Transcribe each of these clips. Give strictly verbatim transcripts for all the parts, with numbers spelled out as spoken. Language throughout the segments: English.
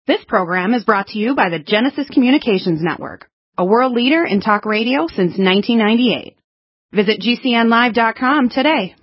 This program is brought to you by the Genesis Communications Network, a world leader in talk radio since nineteen ninety-eight. Visit G C N live dot com today.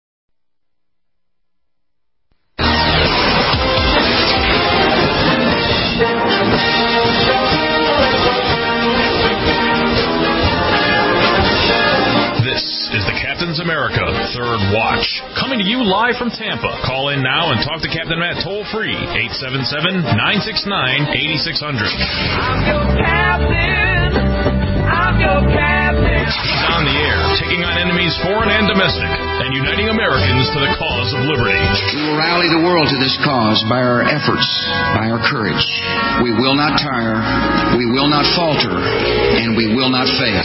This is the Captain's America Third Watch, coming to you live from Tampa. Call in now and talk to Captain Matt toll-free, eight seven seven, nine six nine, eight six zero zero. I'm your captain. I'm your captain. He's on the air, taking on enemies foreign and domestic, and uniting Americans to the cause of liberty. We will rally the world to this cause by our efforts, by our courage. We will not tire, we will not falter, and we will not fail.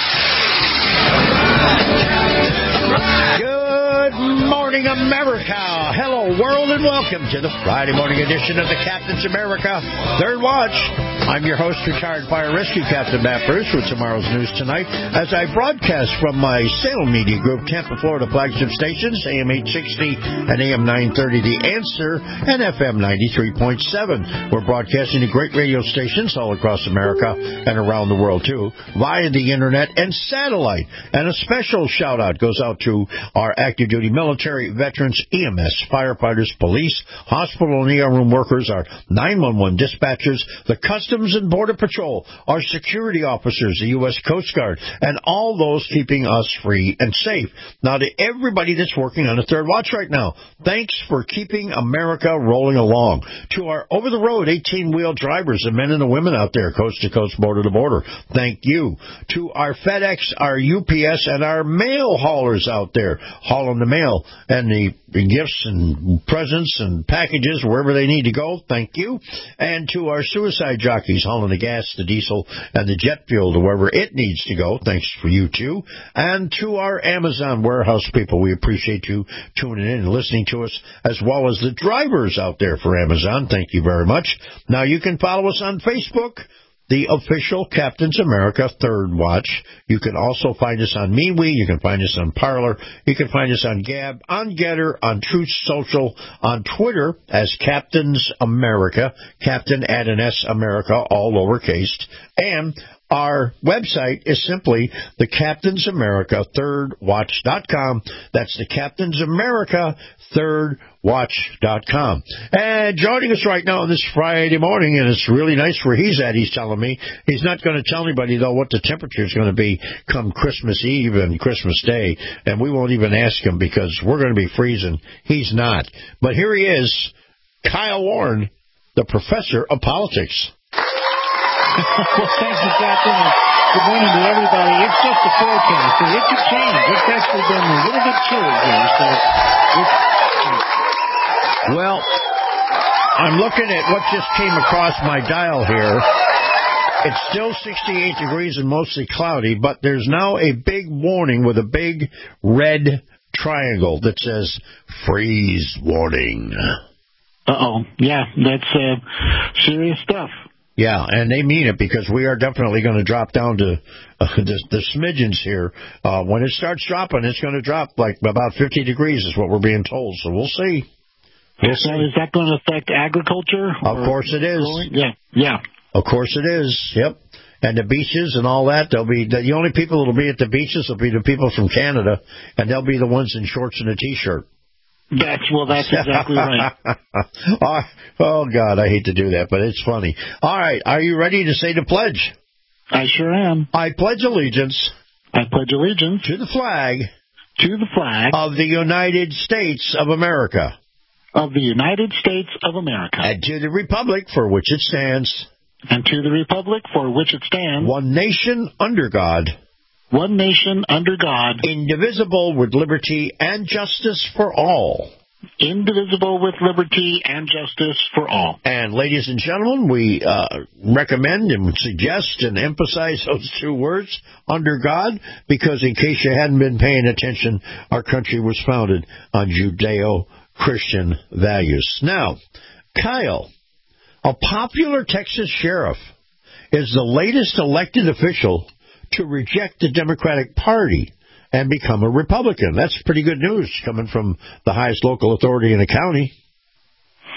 Good morning, America. Hello, world, and welcome to the Friday morning edition of the Captain's America Third Watch. I'm your host, retired fire rescue captain Matt Bruce, with tomorrow's news tonight, as I broadcast from my Salem Media Group, Tampa, Florida flagship stations, A M eight sixty and A M nine thirty, The Answer, and F M ninety-three point seven. We're broadcasting to great radio stations all across America and around the world, too, via the internet and satellite. And a special shout-out goes out to our active duty military, veterans, E M S, firefighters, police, hospital and E R room workers, our nine one one dispatchers, the Customs and Border Patrol, our security officers, the U S Coast Guard, and all those keeping us free and safe. Now, to everybody that's working on the Third Watch right now, thanks for keeping America rolling along. To our over-the-road eighteen-wheel drivers, the men and the women out there, coast to coast, border to border, thank you. To our FedEx, our U P S, and our mail haulers out there, hauling the mail and the gifts and presents and packages wherever they need to go, thank you. And to our suicide jockeys, hauling the gas, the diesel, and the jet fuel to wherever it needs to go, thanks for you too. And to our Amazon warehouse people, we appreciate you tuning in and listening to us, as well as the drivers out there for Amazon, thank you very much. Now, you can follow us on Facebook, the official Captain's America Third Watch. You can also find us on MeWe. You can find us on Parler. You can find us on Gab, on Getter, on Truth Social, on Twitter as Captain's America, Captain add an S America, all lowercase, and our website is simply the Captain's America Third Watch dot com. That's the Captain's America Third Watch dot com. And joining us right now on this Friday morning, and it's really nice where he's at, he's telling me. He's not going to tell anybody, though, what the temperature is going to be come Christmas Eve and Christmas Day, and we won't even ask him because we're going to be freezing. He's not. But here he is, Kyle Warren, the professor of politics. Well, thank you, Captain. Good morning to everybody. It's just a forecast, so it could change. It's actually been a little bit chilly here, so it's... Well, I'm looking at what just came across my dial here. It's still sixty-eight degrees and mostly cloudy, but there's now a big warning with a big red triangle that says freeze warning. Uh-oh. Yeah, that's uh, serious stuff. Yeah, and they mean it, because we are definitely going to drop down to uh, the, the smidgens here. Uh, when it starts dropping, it's going to drop like about fifty degrees is what we're being told, so we'll see. We'll so see. Is that going to affect agriculture? Of course it is. Growing? Yeah, yeah. Of course it is, yep. And the beaches and all that, they'll be the only people that will be at the beaches will be the people from Canada, and they'll be the ones in shorts and a T-shirt. That's, well, that's exactly right. oh, oh, God, I hate to do that, but it's funny. All right, are you ready to say the pledge? I sure am. I pledge allegiance. I pledge allegiance. To the flag. To the flag. Of the United States of America. Of the United States of America. And to the republic for which it stands. And to the republic for which it stands. One nation under God. One nation under God. Indivisible with liberty and justice for all. Indivisible with liberty and justice for all. And ladies and gentlemen, we uh, recommend and suggest and emphasize those two words, under God, because in case you hadn't been paying attention, our country was founded on Judeo-Christian values. Now, Kyle, a popular Texas sheriff, is the latest elected official to reject the Democratic Party and become a Republican. That's pretty good news coming from the highest local authority in the county.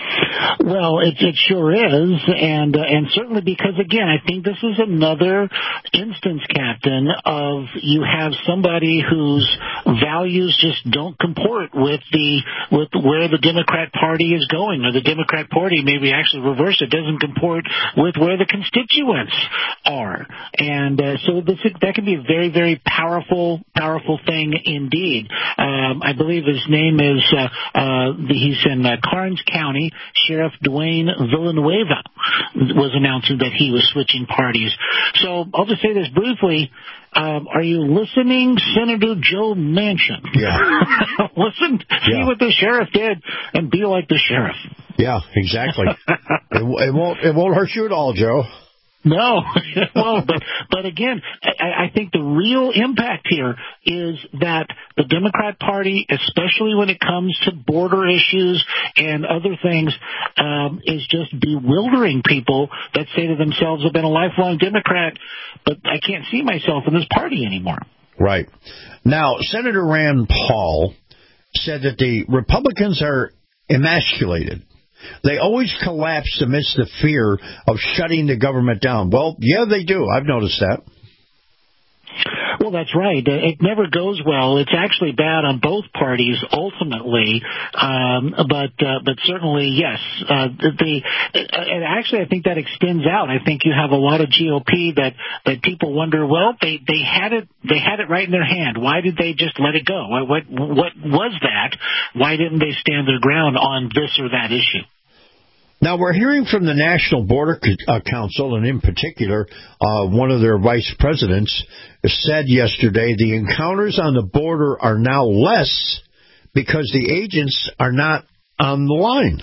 Well, it, it sure is, and uh, and certainly because, again, I think this is another instance, Captain, of you have somebody whose values just don't comport with the with where the Democrat Party is going, or the Democrat Party, maybe actually reverse it, doesn't comport with where the constituents are, and uh, so this, that can be a very, very powerful, powerful thing indeed. Um, I believe his name is uh, uh, he's in uh, Karnes County. Sheriff Dwayne Villanueva was announcing that he was switching parties. So I'll just say this briefly. Um, are you listening, Senator Joe Manchin? Yeah. Listen, see yeah. what the sheriff did and be like the sheriff. Yeah, exactly. it, it won't it won't hurt you at all, Joe. No, well, but but again, I, I think the real impact here is that the Democrat Party, especially when it comes to border issues and other things, um, is just bewildering people that say to themselves, "I've been a lifelong Democrat, but I can't see myself in this party anymore." Right. Now, Senator Rand Paul said that the Republicans are emasculated. They always collapse amidst the fear of shutting the government down. Well, yeah, they do. I've noticed that. Well, that's right. It never goes well. It's actually bad on both parties ultimately, um, but uh, but certainly yes. Uh, the and actually, I think that extends out. I think you have a lot of G O P that, that people wonder. Well, they, they had it they had it right in their hand. Why did they just let it go? What what, what was that? Why didn't they stand their ground on this or that issue? Now, we're hearing from the National Border Council, and in particular, uh, one of their vice presidents said yesterday the encounters on the border are now less because the agents are not on the line.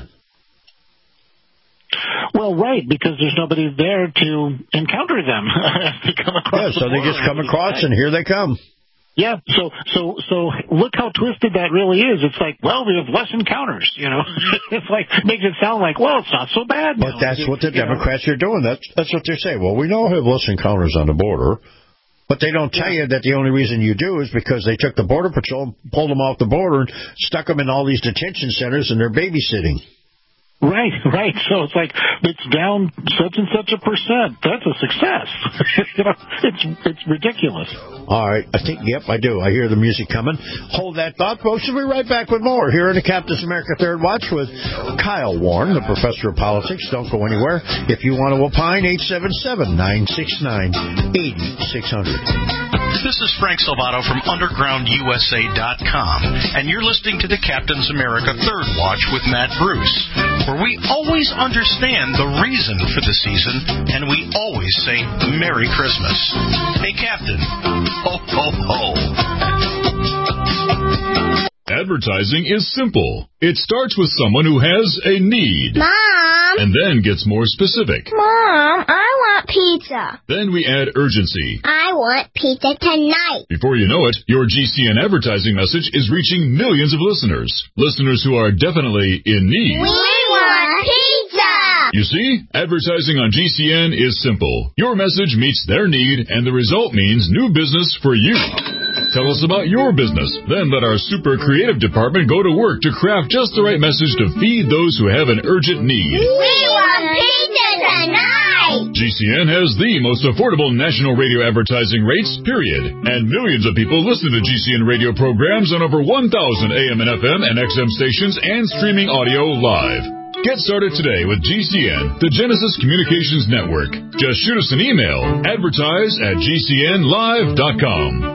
Well, right, because there's nobody there to encounter them. They come across yeah, so the they just come across, and here they come. Yeah, so so so look how twisted that really is. It's like, well, we have less encounters, you know. It's like makes it sound like, well, it's not so bad. But now. that's what the you Democrats know. are doing. That's that's what they're saying. Well, we know we have less encounters on the border, but they don't tell yeah. you that the only reason you do is because they took the Border Patrol, pulled them off the border, and stuck them in all these detention centers, and they're babysitting. Right, right. So it's like it's down such and such a percent. That's a success. You know, it's it's ridiculous. All right, I think yep, I do. I hear the music coming. Hold that thought, folks. We'll be right back with more here in the Captain's America Third Watch with Kyle Warren, the professor of politics. Don't go anywhere. If you want to opine, eight seven seven, nine six nine, eight six zero zero. This is Frank Salvato from underground U S A dot com, and you're listening to the Captain's America Third Watch with Matt Bruce, where we always understand the reason for the season, and we always say Merry Christmas. Hey, Captain, ho, ho, ho. Advertising is simple. It starts with someone who has a need. Mom! And then gets more specific. Mom, I want pizza. Then we add urgency. I want pizza tonight. Before you know it, your G C N advertising message is reaching millions of listeners. Listeners who are definitely in need. We want pizza! You see, advertising on G C N is simple. Your message meets their need, and the result means new business for you. Tell us about your business. Then let our super creative department go to work to craft just the right message to feed those who have an urgent need. We want pizza tonight! G C N has the most affordable national radio advertising rates, period. And millions of people listen to G C N radio programs on over one thousand A M and F M and X M stations and streaming audio live. Get started today with G C N, the Genesis Communications Network. Just shoot us an email, advertise at G C N live dot com.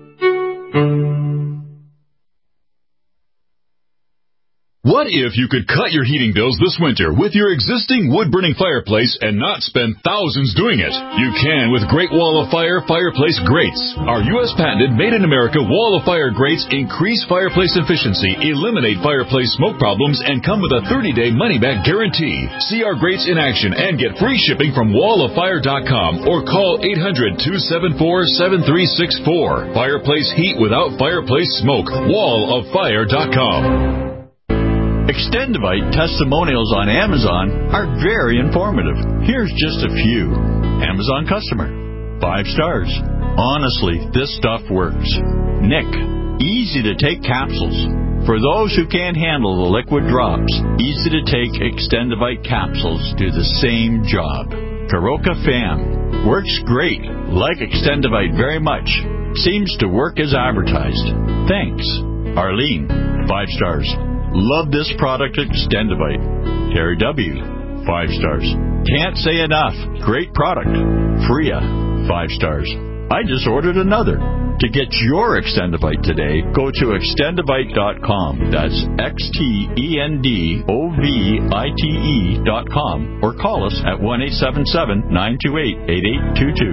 What if you could cut your heating bills this winter with your existing wood-burning fireplace and not spend thousands doing it? You can with Great Wall of Fire Fireplace Grates. Our U S patented made-in-America Wall of Fire grates increase fireplace efficiency, eliminate fireplace smoke problems, and come with a thirty-day money-back guarantee. See our grates in action and get free shipping from wall of fire dot com or call eight hundred, two seven four, seven three six four. Fireplace heat without fireplace smoke. wall of fire dot com. Extendivite testimonials on Amazon are very informative. Here's just a few. Amazon customer. Five stars. Honestly, this stuff works. Nick. Easy to take capsules. For those who can't handle the liquid drops, easy-to-take Extendivite capsules do the same job. Karoka Fam works great. Like Extendivite very much. Seems to work as advertised. Thanks. Arlene, five stars. Love this product, Extendivite. Terry W., five stars. Can't say enough. Great product. Freya, five stars. I just ordered another. To get your Extendivite today, go to extendivite dot com. That's X T E N D O V I T E dot com. Or call us at one eight seven seven, nine two eight, eight eight two two.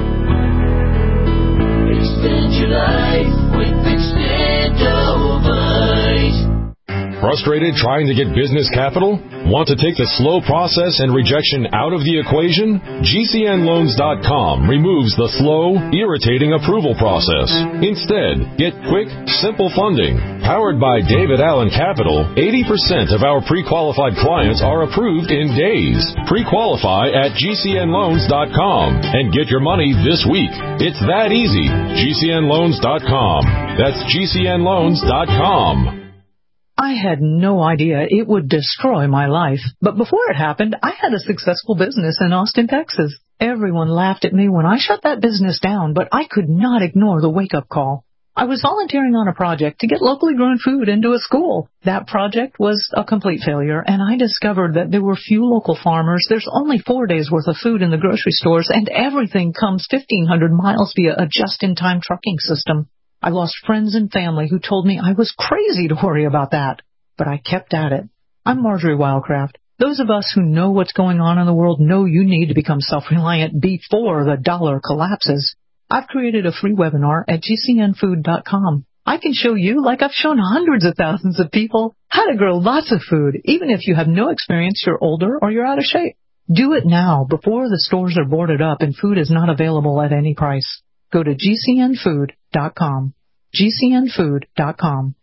Extend your life with Extendivite. Frustrated trying to get business capital? Want to take the slow process and rejection out of the equation? G C N loans dot com removes the slow, irritating approval process. Instead, get quick, simple funding. Powered by David Allen Capital, eighty percent of our pre-qualified clients are approved in days. Pre-qualify at G C N loans dot com and get your money this week. It's that easy. G C N loans dot com. That's G C N loans dot com. I had no idea it would destroy my life, but before it happened, I had a successful business in Austin, Texas. Everyone laughed at me when I shut that business down, but I could not ignore the wake-up call. I was volunteering on a project to get locally grown food into a school. That project was a complete failure, and I discovered that there were few local farmers. There's only four days' worth of food in the grocery stores, and everything comes fifteen hundred miles via a just-in-time trucking system. I lost friends and family who told me I was crazy to worry about that. But I kept at it. I'm Marjorie Wildcraft. Those of us who know what's going on in the world know you need to become self-reliant before the dollar collapses. I've created a free webinar at G C N food dot com. I can show you, like I've shown hundreds of thousands of people, how to grow lots of food, even if you have no experience, you're older, or you're out of shape. Do it now, before the stores are boarded up and food is not available at any price. Go to G C N food dot com. G C N food dot com.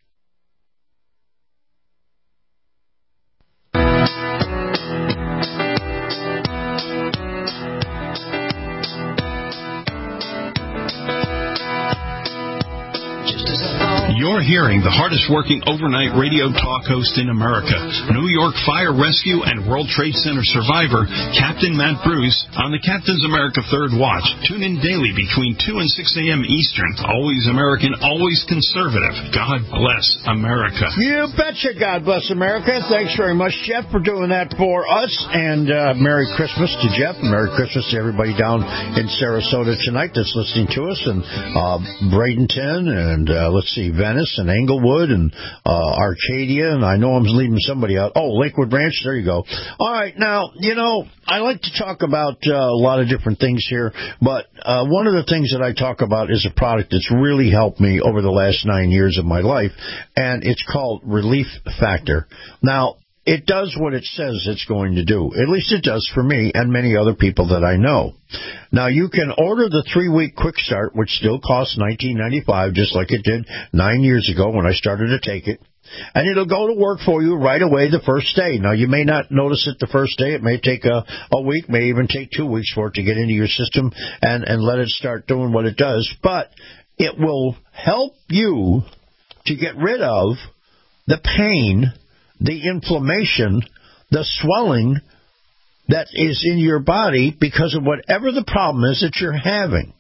You're hearing the hardest-working overnight radio talk host in America, New York Fire Rescue and World Trade Center survivor, Captain Matt Bruce, on the Captain's America Third Watch. Tune in daily between two and six a.m. Eastern. Always American, always conservative. God bless America. You betcha, God bless America. Thanks very much, Jeff, for doing that for us. And uh, Merry Christmas to Jeff. Merry Christmas to everybody down in Sarasota tonight that's listening to us. And uh, Bradenton and, uh, let's see, Venice and Englewood and uh, Arcadia, and I know I'm leaving somebody out. Oh, Lakewood Ranch, there you go. All right, now, you know, I like to talk about uh, a lot of different things here, but uh, one of the things that I talk about is a product that's really helped me over the last nine years of my life, and it's called Relief Factor. Now, it does what it says it's going to do. At least it does for me and many other people that I know. Now, you can order the three-week Quick Start, which still costs nineteen ninety-five dollars, just like it did nine years ago when I started to take it. And it'll go to work for you right away the first day. Now, you may not notice it the first day. It may take a, a week, may even take two weeks for it to get into your system and, and let it start doing what it does. But it will help you to get rid of the pain, the inflammation, the swelling that is in your body because of whatever the problem is that you're having.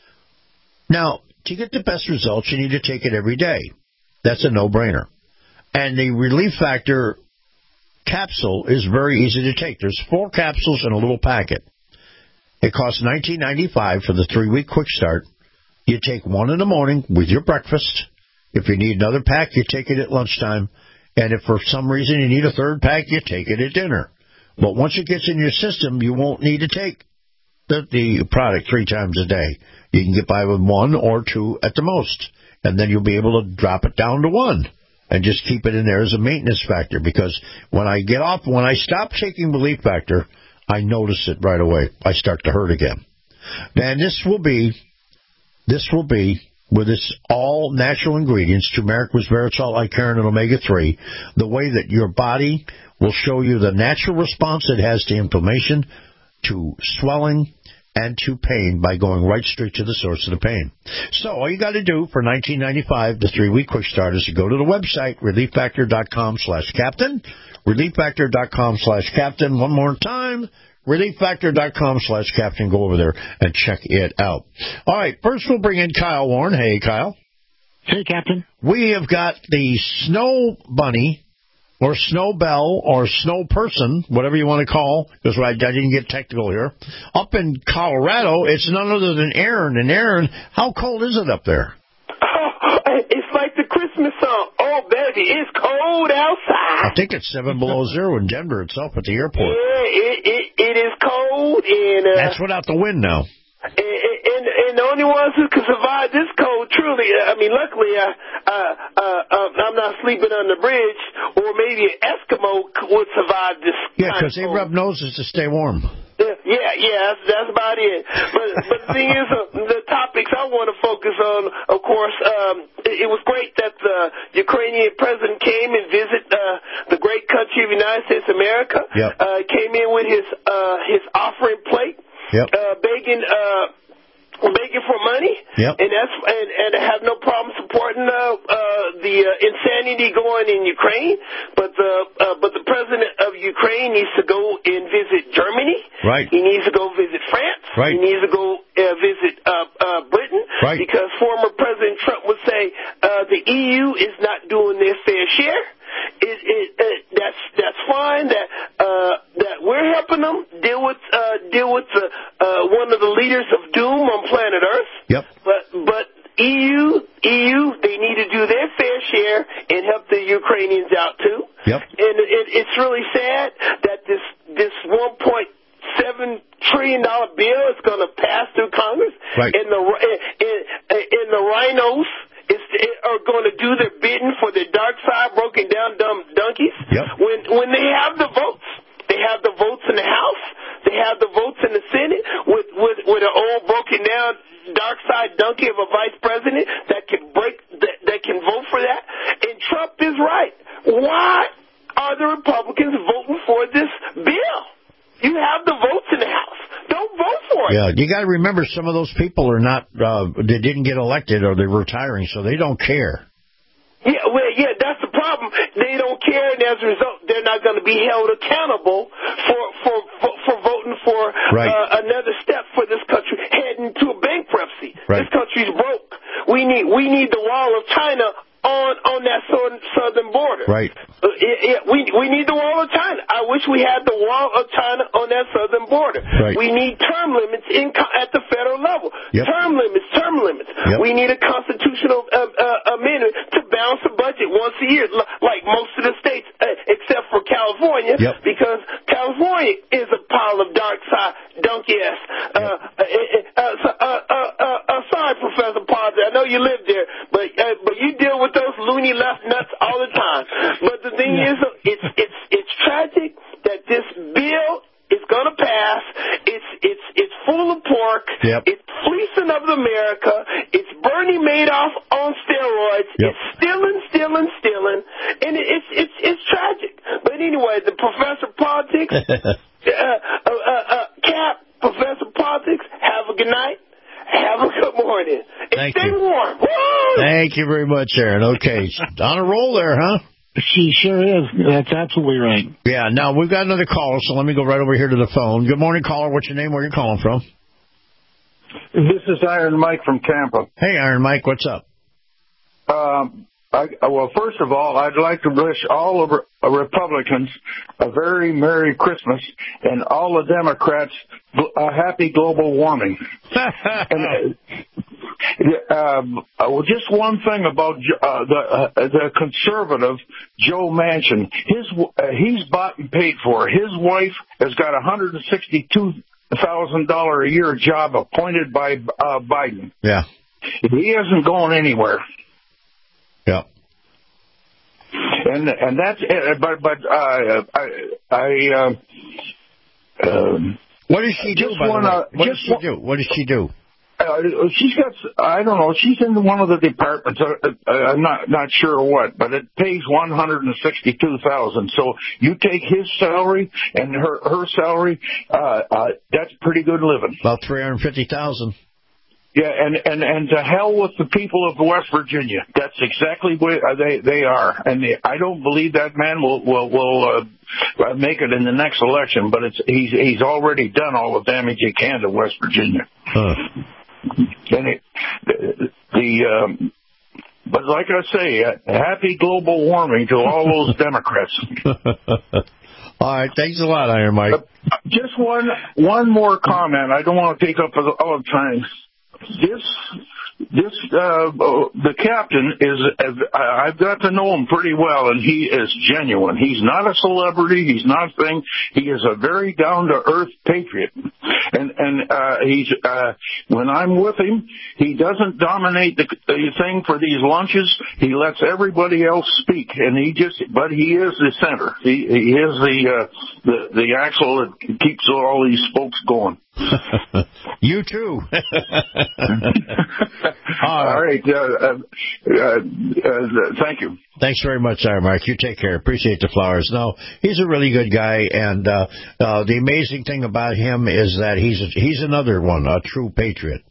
Now, to get the best results, you need to take it every day. That's a no-brainer. And the Relief Factor capsule is very easy to take. There's four capsules in a little packet. It costs nineteen ninety-five dollars for the three-week Quick Start. You take one in the morning with your breakfast. If you need another pack, you take it at lunchtime. And if for some reason you need a third pack, you take it at dinner. But once it gets in your system, you won't need to take the, the product three times a day. You can get by with one or two at the most. And then you'll be able to drop it down to one and just keep it in there as a maintenance factor. Because when I get off, when I stop taking Relief Factor, I notice it right away. I start to hurt again. And this will be, this will be, with its all natural ingredients, turmeric, resveratrol, icarin, and omega three, the way that your body will show you the natural response it has to inflammation, to swelling, and to pain by going right straight to the source of the pain. So all you got to do for nineteen ninety-five, the three-week quick start, is to go to the website, relief factor dot com slash captain, relief factor dot com slash captain. One more time, relief factor dot com slash captain. Go over there and check it out. All right, first we'll bring in Kyle Warren. Hey, Kyle. Hey, Captain. We have got the Snow Bunny, or Snow Bell, or Snow Person, whatever you want to call, because I, I didn't get technical here. Up in Colorado, it's none other than Aaron. And Aaron, how cold is it up there? Oh, it's like the Christmas song. Oh, baby, it's cold outside. I think it's seven below zero in Denver itself at the airport. Yeah, it it, it is cold. and uh, That's without the wind now. And, and, and the only ones who can survive this cold, truly, I mean, luckily, I, uh, uh, uh, I'm not sleeping on the bridge, or maybe an Eskimo would survive this. Yeah, because they rub noses to stay warm. Yeah, yeah, yeah that's, that's about it. But, but the thing is, uh, the topics I want to focus on, of course, um, it, it was great that the Ukrainian president came and visited uh, the great country of the United States of America. Yep. Uh, came in with his uh, his offering plate. Yep. Uh, begging, uh, begging for money. Yep. And that's and, and I have no problem supporting uh, uh, the uh, insanity going in Ukraine. But the uh, but the president of Ukraine needs to go and visit Germany. Right. He needs to go visit France. Right. He needs to go uh, visit uh, uh, Britain. Right. Because former President Trump would say uh, the E U is not doing their fair share. It, it, it, that's that's fine. That uh, that we're helping them deal with uh, deal with the, uh, one of the leaders of doom on planet Earth. Yep. But but E U E U they need to do their fair share and help the Ukrainians out too. Yep. And it, it's really sad that this this one point seven trillion dollar bill is going to pass through Congress. Right. And the and, and the rhinos is are going to do their bidding for the dark side, broken down dumb donkeys. Yep. When when they have the votes, they have the votes in the House, they have the votes in the Senate with with with an old broken down dark side donkey of a vice president that can break that, that can vote for that. And Trump is right. Why are the Republicans voting for this bill? You have the votes in the House. Don't vote for it. Yeah, you got to remember some of those people are not, uh, they didn't get elected or they're retiring, so they don't care. Yeah, well, yeah, that's the problem. They don't care, and as a result, they're not going to be held accountable for for for, for voting for right. uh, another step for this country heading to a bankruptcy. Right. This country's broke. We need we need the wall of China on on that southern border. Right. Uh, yeah, we we need the wall of China. I wish we had the wall of China on that southern border. Right. We need term limits in at the federal level. Yep. Term limits, term limits. Yep. We need a constitutional uh, uh, amendment to balance the budget once a year, like most of the states, uh, except for California, yep. because California is a pile of dark side donkey ass. Uh, yep. uh, uh, uh, uh, uh, uh, sorry, Professor Potter, I know you live there, but uh, but you deal with those loony left nuts all the time. But the thing yeah. is, it's it's it's tragic that this bill is going to pass. It's it's it's full of pork. Yep. It's fleecing of America. It's Bernie Madoff on steroids. Yep. It's stealing, stealing, stealing, and it's it's it's tragic. But anyway, the Professor Politics, uh, uh, uh, uh, Cap, Professor Politics. Have a good night. Have a good morning. And Thank stay you. warm. Woo! Thank you very much, Aaron. Okay, on a roll there, huh? She sure is. That's absolutely right. Yeah, now we've got another caller, so let me go right over here to the phone. Good morning, caller. What's your name? Where are you calling from? This is Iron Mike from Tampa. Hey, Iron Mike, what's up? Um, I, well, first of all, I'd like to wish all of the Republicans a very Merry Christmas and all the Democrats a happy global warming. and, uh, um, well, just one thing about uh, the uh, the conservative Joe Manchin. His uh, he's bought and paid for. His wife has got a one hundred sixty-two thousand dollars a year job appointed by uh, Biden. Yeah, he isn't going anywhere. Yeah. And and that's it. But but uh, I I uh, um, what does she do? Just by wanna, the way? What just does she do? What does she do? Uh, she's got, I don't know, she's in one of the departments, uh, uh, I'm not, not sure what, but it pays one hundred sixty-two thousand dollars. So you take his salary and her, her salary, uh, uh, that's pretty good living. About three hundred fifty thousand dollars. Yeah, and, and, and to hell with the people of West Virginia. That's exactly what they, they are. And they, I don't believe that man will, will, will, uh, make it in the next election, but it's, he's, he's already done all the damage he can to West Virginia. Huh. And it, the, the um, but like I say, uh, happy global warming to all those Democrats. All right, thanks a lot, Iron Mike. Uh, just one, one more comment. I don't want to take up all the time. This, this, uh, the captain is, I've got to know him pretty well, and he is genuine. He's not a celebrity. He's not a thing. He is a very down-to-earth patriot. And, and, uh, he's, uh, when I'm with him, he doesn't dominate the, the thing for these lunches. He lets everybody else speak, and he just, but he is the center. He, he is the, uh, the, the axle that keeps all these spokes going. You too. All right. Uh, uh, uh, uh, thank you. Thanks very much, Iron Mike. You take care. Appreciate the flowers. No, he's a really good guy, and uh, uh, the amazing thing about him is that he's a, he's another one, a true patriot.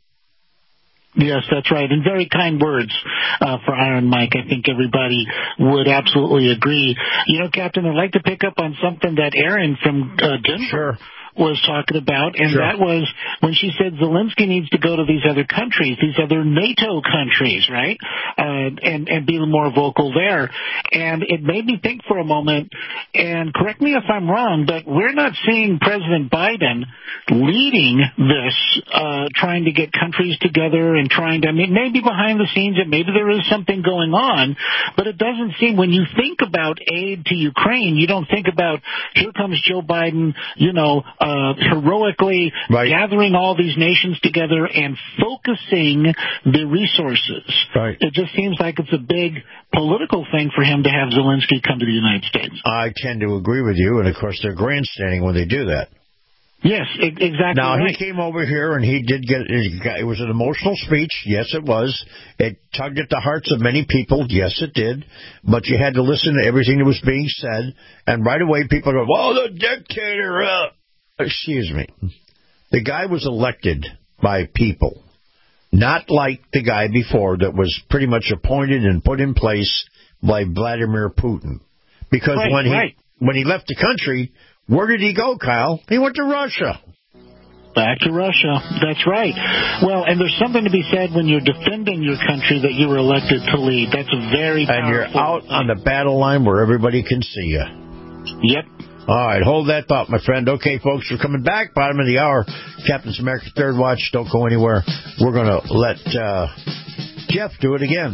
Yes, that's right. And very kind words uh, for Iron Mike. I think everybody would absolutely agree. You know, Captain, I'd like to pick up on something that Aaron from uh, Denver sure. was talking about, and sure. that was when she said Zelensky needs to go to these other countries, these other NATO countries, right, uh, and, and be more vocal there. And it made me think for a moment, and correct me if I'm wrong, but we're not seeing President Biden leading this, uh, trying to get countries together and trying to, I mean, maybe behind the scenes and maybe there is something going on, but it doesn't seem, when you think about aid to Ukraine, you don't think about, here comes Joe Biden, you know, uh, heroically right. gathering all these nations together and focusing the resources. Right. It just seems like it's a big political thing for him to have Zelensky come to the United States. I tend to agree with you, and of course they're grandstanding when they do that. Yes, exactly. Now, right. he came over here, and he did get, it was an emotional speech. Yes, it was. It tugged at the hearts of many people. Yes, it did. But you had to listen to everything that was being said. And right away, people go, oh, the dictator. Uh. Excuse me. The guy was elected by people, not like the guy before that was pretty much appointed and put in place by Vladimir Putin. Because right, when he right. when he left the country, where did he go, Kyle? He went to Russia. Back to Russia. That's right. Well, and there's something to be said when you're defending your country that you were elected to lead. That's a very powerful. And you're out on the battle line where everybody can see you. Yep. All right, hold that thought, my friend. Okay, folks, we're coming back. Bottom of the hour. Captain's America Third Watch. Don't go anywhere. We're going to let uh, Jeff do it again.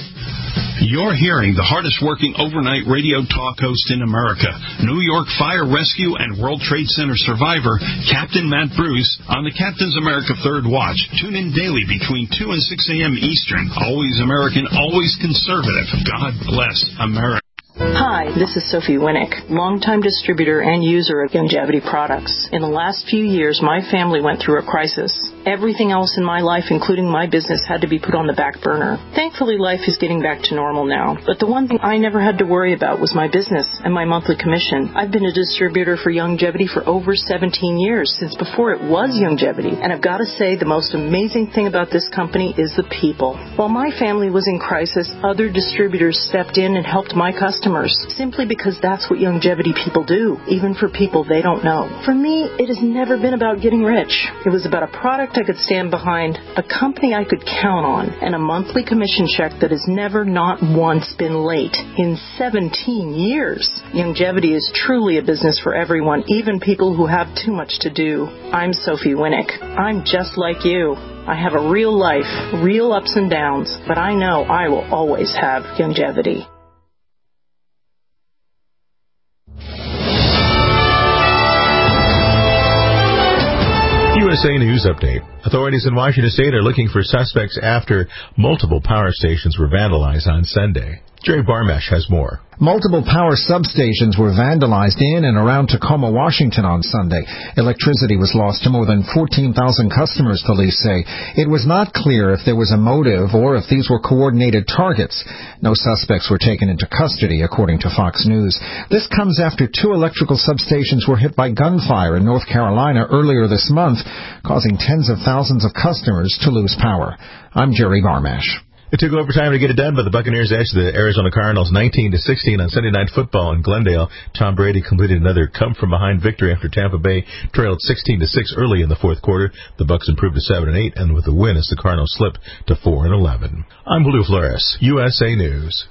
You're hearing the hardest-working overnight radio talk host in America, New York Fire Rescue and World Trade Center survivor, Captain Matt Bruce, on the Captain's America Third Watch. Tune in daily between two and six a.m. Eastern. Always American, always conservative. God bless America. Hi, this is Sophie Winnick, longtime distributor and user of Youngevity products. In the last few years, my family went through a crisis. Everything else in my life, including my business, had to be put on the back burner. Thankfully, life is getting back to normal now. But the one thing I never had to worry about was my business and my monthly commission. I've been a distributor for Youngevity for over seventeen years, since before it was Youngevity. And I've got to say, the most amazing thing about this company is the people. While my family was in crisis, other distributors stepped in and helped my customers, simply because that's what Youngevity people do, even for people they don't know. For me, it has never been about getting rich. It was about a product I could stand behind, a company I could count on, and a monthly commission check that has never, not once, been late in seventeen years. Youngevity is truly a business for everyone, even people who have too much to do. I'm Sophie Winnick. I'm just like you. I have a real life, real ups and downs, but I know I will always have Youngevity. U S A News Update. Authorities in Washington State are looking for suspects after multiple power stations were vandalized on Sunday. Jerry Barmash has more. Multiple power substations were vandalized in and around Tacoma, Washington on Sunday. Electricity was lost to more than fourteen thousand customers, police say. It was not clear if there was a motive or if these were coordinated targets. No suspects were taken into custody, according to Fox News. This comes after two electrical substations were hit by gunfire in North Carolina earlier this month, causing tens of thousands of customers to lose power. I'm Jerry Barmash. It took overtime to get it done, but the Buccaneers edged the Arizona Cardinals nineteen to sixteen on Sunday Night Football in Glendale. Tom Brady completed another come-from-behind victory after Tampa Bay trailed sixteen to six early in the fourth quarter. The Bucs improved to seven and eight, and with the win as the Cardinals slipped to four and eleven. I'm Julio Flores, U S A News.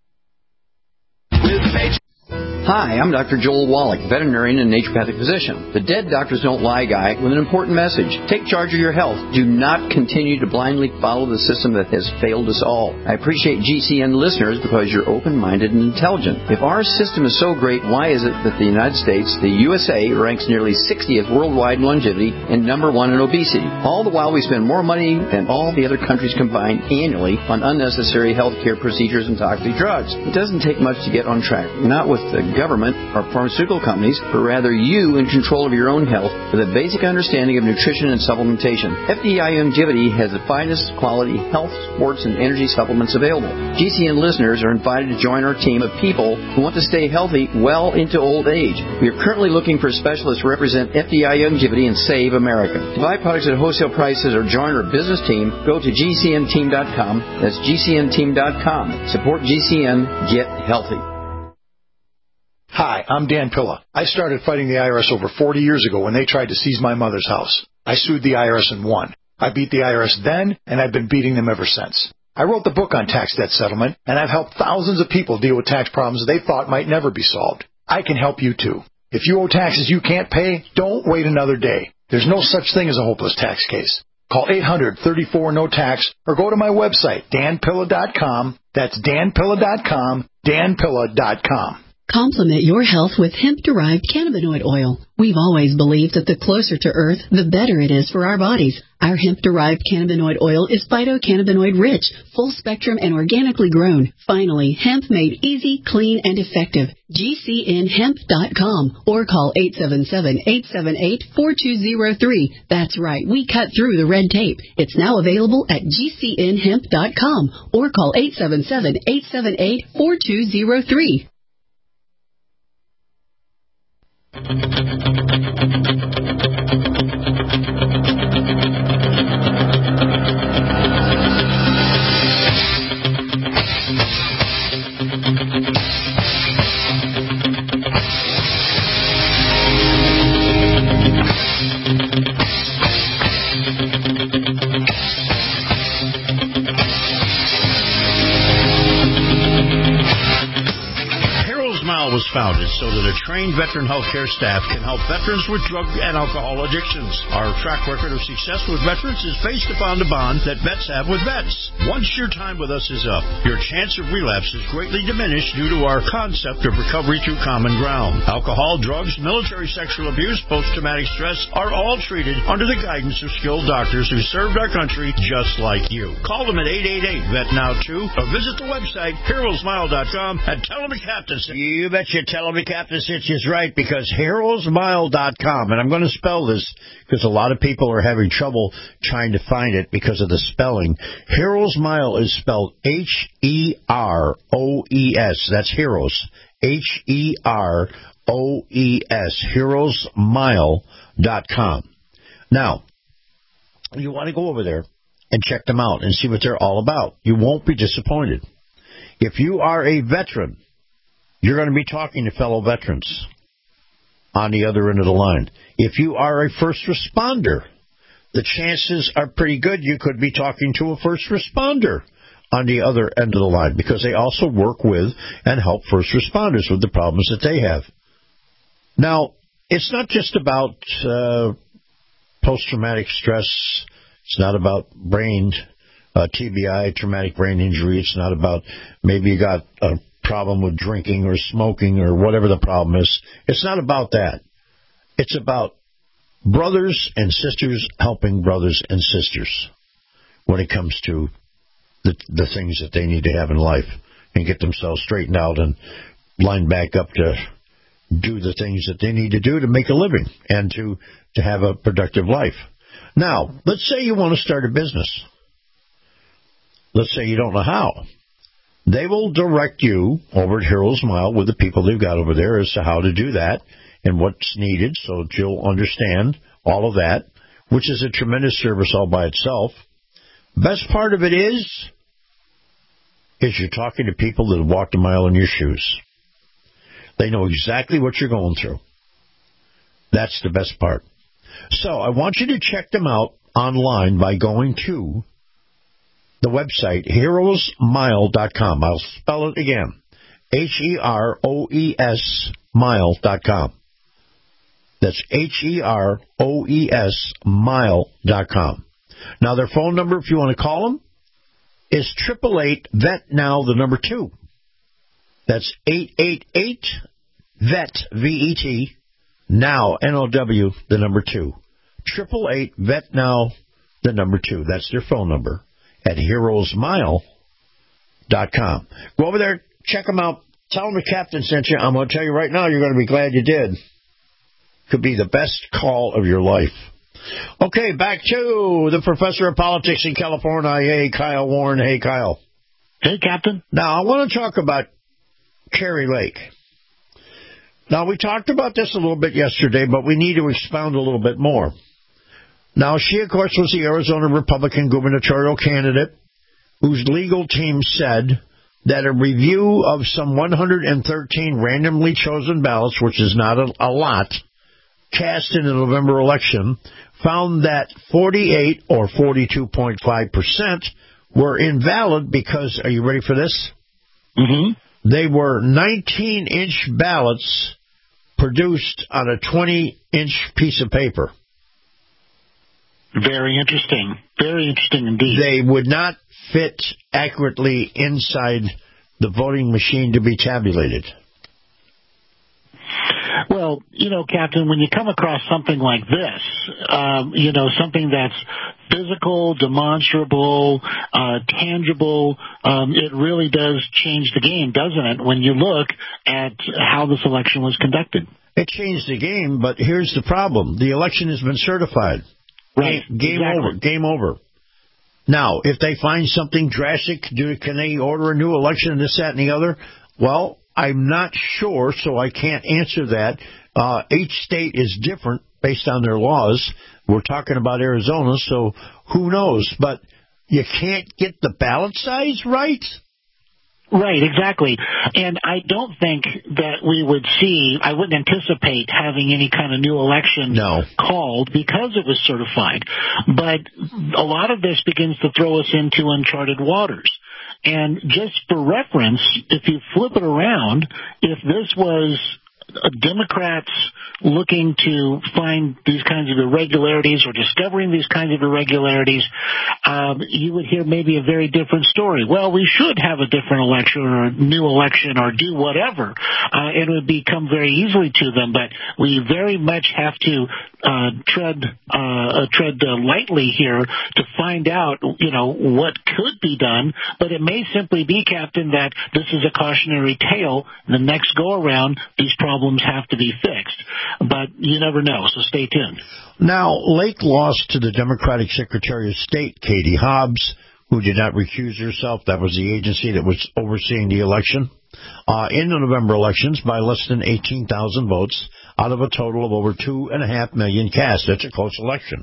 Hi, I'm Doctor Joel Wallach, veterinarian and naturopathic physician. The Dead Doctors Don't Lie guy with an important message. Take charge of your health. Do not continue to blindly follow the system that has failed us all. I appreciate G C N listeners because you're open-minded and intelligent. If our system is so great, why is it that the United States, the U S A, ranks nearly sixtieth worldwide in longevity and number one in obesity? All the while we spend more money than all the other countries combined annually on unnecessary health care procedures and toxic drugs. It doesn't take much to get on track. Not with the government or pharmaceutical companies, but rather you in control of your own health with a basic understanding of nutrition and supplementation. F D I Longevity has the finest quality health, sports, and energy supplements available. G C N listeners are invited to join our team of people who want to stay healthy well into old age. We are currently looking for specialists to represent F D I Longevity and Save America. To buy products at wholesale prices or join our business team, go to G C N team dot com. That's G C N team dot com. Support G C N. Get healthy. Hi, I'm Dan Pilla. I started fighting the I R S over forty years ago when they tried to seize my mother's house. I sued the I R S and won. I beat the I R S then, and I've been beating them ever since. I wrote the book on tax debt settlement, and I've helped thousands of people deal with tax problems they thought might never be solved. I can help you, too. If you owe taxes you can't pay, don't wait another day. There's no such thing as a hopeless tax case. Call eight hundred, thirty-four, no tax or go to my website, dan pilla dot com. That's dan pilla dot com, dan pilla dot com. Complement your health with hemp-derived cannabinoid oil. We've always believed that the closer to Earth, the better it is for our bodies. Our hemp-derived cannabinoid oil is phytocannabinoid-rich, full-spectrum, and organically grown. Finally, hemp made easy, clean, and effective. G C N hemp dot com or call eight seven seven, eight seven eight, four two zero three. That's right, we cut through the red tape. It's now available at G C N hemp dot com or call eight seven seven, eight seven eight, four two zero three. Was founded so that a trained veteran healthcare staff can help veterans with drug and alcohol addictions. Our track record of success with veterans is based upon the bond that vets have with vets. Once your time with us is up, your chance of relapse is greatly diminished due to our concept of recovery through common ground. Alcohol, drugs, military sexual abuse, post-traumatic stress are all treated under the guidance of skilled doctors who served our country just like you. Call them at eight eight eight, V E T Now two or visit the website, heroes mile dot com and tell them the captain said, you bet you tell me Captain Sitch is right, because heroes mile dot com, and I'm going to spell this because a lot of people are having trouble trying to find it because of the spelling. Heroes Mile is spelled H E R O E S. That's Heroes. H E R O E S. heroes mile dot com. Now, you want to go over there and check them out and see what they're all about. You won't be disappointed. If you are a veteran, you're going to be talking to fellow veterans on the other end of the line. If you are a first responder, the chances are pretty good you could be talking to a first responder on the other end of the line, because they also work with and help first responders with the problems that they have. Now, it's not just about uh, post-traumatic stress. It's not about brain uh, T B I, traumatic brain injury. It's not about maybe you got a problem with drinking or smoking or whatever the problem is. It's not about that. It's about brothers and sisters helping brothers and sisters when it comes to the, the things that they need to have in life. and get themselves straightened out and lined back up to do the things that they need to do to make a living and to, to have a productive life. Now, let's say you want to start a business. Let's say you don't know how. They will direct you over at Heroes Mile with the people they've got over there as to how to do that and what's needed, so that you'll understand all of that, which is a tremendous service all by itself. Best part of it is, is you're talking to people that have walked a mile in your shoes. They know exactly what you're going through. That's the best part. So I want you to check them out online by going to the website, heroes mile dot com. I'll spell it again, H E R O E S mile dot com. That's H E R O E S mile dot com. Now, their phone number, if you want to call them, is eight eight eight, V E T, now the number two. That's eight eight eight, V E T, V E T, now, N O W, the number two. eight eight eight, V E T, now, the number two. That's their phone number at heroes mile dot com. Go over there, check them out, tell them the captain sent you. I'm going to tell you right now, you're going to be glad you did. Could be the best call of your life. Okay, back to the professor of politics in California, hey, Kyle Warren. Hey, Kyle. Hey, Captain. Now, I want to talk about Kari Lake. Now, we talked about this a little bit yesterday, but we need to expound a little bit more. Now, she, of course, was the Arizona Republican gubernatorial candidate whose legal team said that a review of some one hundred thirteen randomly chosen ballots, which is not a, a lot, cast in the November election, found that forty-eight or forty-two point five percent were invalid because, are you ready for this? Mm-hmm. They were nineteen-inch ballots produced on a twenty-inch piece of paper. Very interesting. Very interesting indeed. They would not fit accurately inside the voting machine to be tabulated. Well, you know, Captain, when you come across something like this, um, you know, something that's physical, demonstrable, uh, tangible, um, it really does change the game, doesn't it, when you look at how this election was conducted? It changed the game, but here's the problem. The election has been certified. Right. Game, game exactly. over. Game over. Now, if they find something drastic, do can they order a new election and this, that, and the other? Well, I'm not sure, so I can't answer that. Uh, each state is different based on their laws. We're talking about Arizona, so who knows? But you can't get the ballot size right? Right, exactly. And I don't think that we would see, I wouldn't anticipate having any kind of new election no. called because it was certified. But a lot of this begins to throw us into uncharted waters. And just for reference, if you flip it around, if this was Democrats looking to find these kinds of irregularities or discovering these kinds of irregularities, um, you would hear maybe a very different story. Well, we should have a different election or a new election or do whatever. Uh, it would become very easily to them, but we very much have to uh, tread uh, tread uh, lightly here to find out, you know, what could be done. But it may simply be, Captain, that this is a cautionary tale. The next go around, these problems have to be fixed. But you never know, so stay tuned. Now, Lake lost to the Democratic Secretary of State, Katie Hobbs, who did not recuse herself. That was the agency that was overseeing the election. Uh, in the November elections by less than eighteen thousand votes out of a total of over two point five million cast. That's a close election.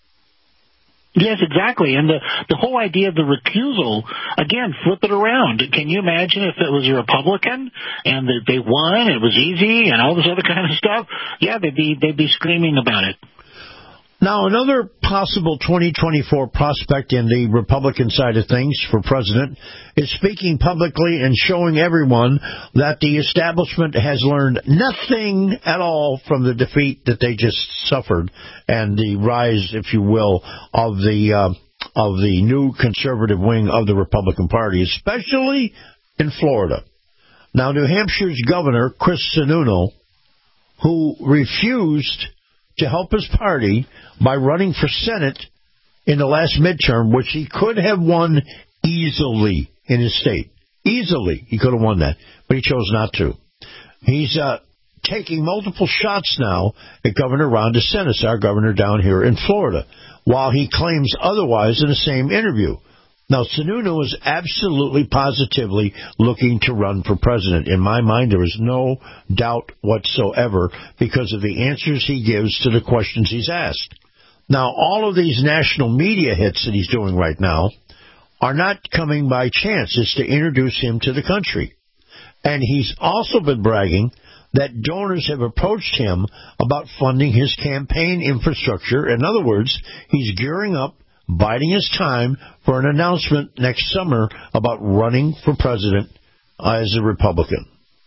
Yes, exactly. And the, the whole idea of the recusal, again, flip it around. Can you imagine if it was a Republican and they, they won, it was easy and all this other kind of stuff? Yeah, they'd be, they'd be screaming about it. Now, another possible twenty twenty-four prospect in the Republican side of things for president is speaking publicly and showing everyone that the establishment has learned nothing at all from the defeat that they just suffered and the rise, if you will, of the uh, of the new conservative wing of the Republican Party, especially in Florida. Now, New Hampshire's governor, Chris Sununu, who refused to help his party by running for Senate in the last midterm, which he could have won easily in his state. Easily, he could have won that, but he chose not to. He's uh, taking multiple shots now at Governor Ron DeSantis, our governor down here in Florida, while he claims otherwise in the same interview. Now, Sununu is absolutely, positively looking to run for president. In my mind, there is no doubt whatsoever because of the answers he gives to the questions he's asked. Now, all of these national media hits that he's doing right now are not coming by chance. It's to introduce him to the country. And he's also been bragging that donors have approached him about funding his campaign infrastructure. In other words, he's gearing up, biding his time for an announcement next summer about running for president as a Republican.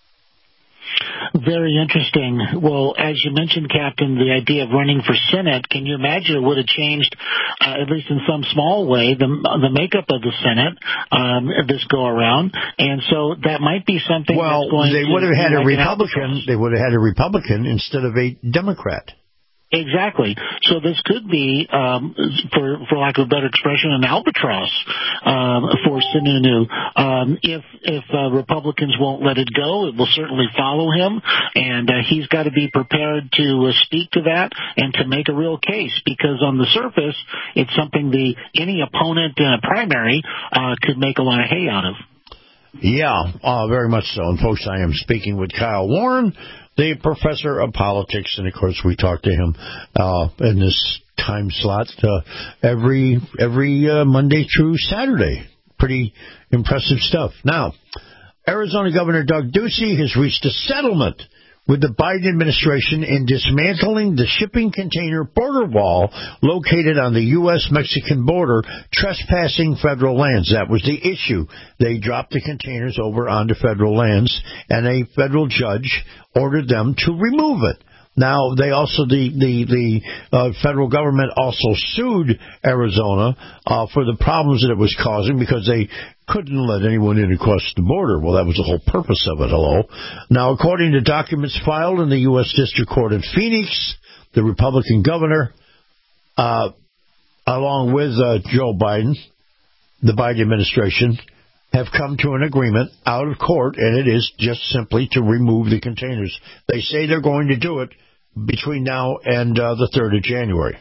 Very interesting. Well, as you mentioned, Captain, the idea of running for Senate, can you imagine it would have changed, uh, at least in some small way, the the makeup of the Senate um, this go around? And so that might be something well, that's going they to... would have had a like Republican. They would have had a Republican instead of a Democrat. Exactly. So this could be, um, for for lack of a better expression, an albatross um, for Sununu. Um, if if uh, Republicans won't let it go, it will certainly follow him, and uh, he's got to be prepared to uh, speak to that and to make a real case. Because on the surface, it's something the any opponent in a primary uh, could make a lot of hay out of. Yeah, uh, very much so. And folks, I am speaking with Kyle Warren, the professor of politics, and of course we talk to him uh, in this time slot uh, every every uh, Monday through Saturday. Pretty impressive stuff. Now, Arizona Governor Doug Ducey has reached a settlement with the Biden administration in dismantling the shipping container border wall located on the U S Mexican border, trespassing federal lands. That was the issue. They dropped the containers over onto federal lands, and a federal judge ordered them to remove it. Now, they also, the, the, the uh, federal government also sued Arizona uh, for the problems that it was causing because they couldn't let anyone in across the border. Well, that was the whole purpose of it, hello. Now, according to documents filed in the U S District Court in Phoenix, the Republican governor, uh, along with uh, Joe Biden, the Biden administration, have come to an agreement out of court, and it is just simply to remove the containers. They say they're going to do it between now and uh, the third of January.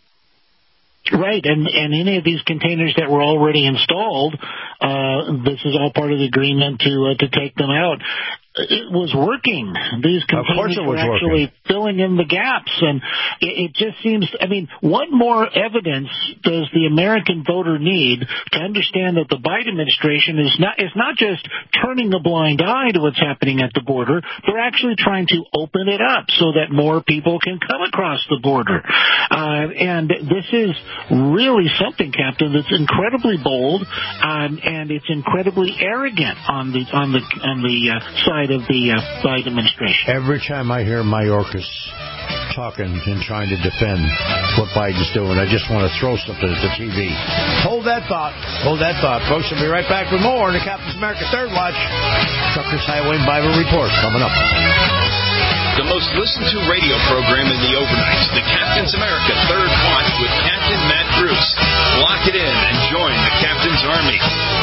Right, and, and any of these containers that were already installed, uh, this is all part of the agreement to uh, to take them out. It was working. These containers were actually working. Filling in the gaps, and it, it just seems, I mean, what more evidence does the American voter need to understand that the Biden administration is not is not just turning a blind eye to what's happening at the border, they're actually trying to open it up so that more people can come across the border. Uh, and this is really something, Captain, that's incredibly bold, um, and it's incredibly arrogant on the on the on the uh, side of the uh, Biden administration. Every time I hear Mayorkas talking and trying to defend what Biden's doing, I just want to throw something at the T V. Hold that thought. Hold that thought. Folks, we'll be right back with more on the Captain's America Third Watch. Truckers Highway and Bible Report coming up. The most listened to radio program in the overnight, the Captain's America Third Watch with Captain Matt Bruce. Lock it in and join the Captain's Army.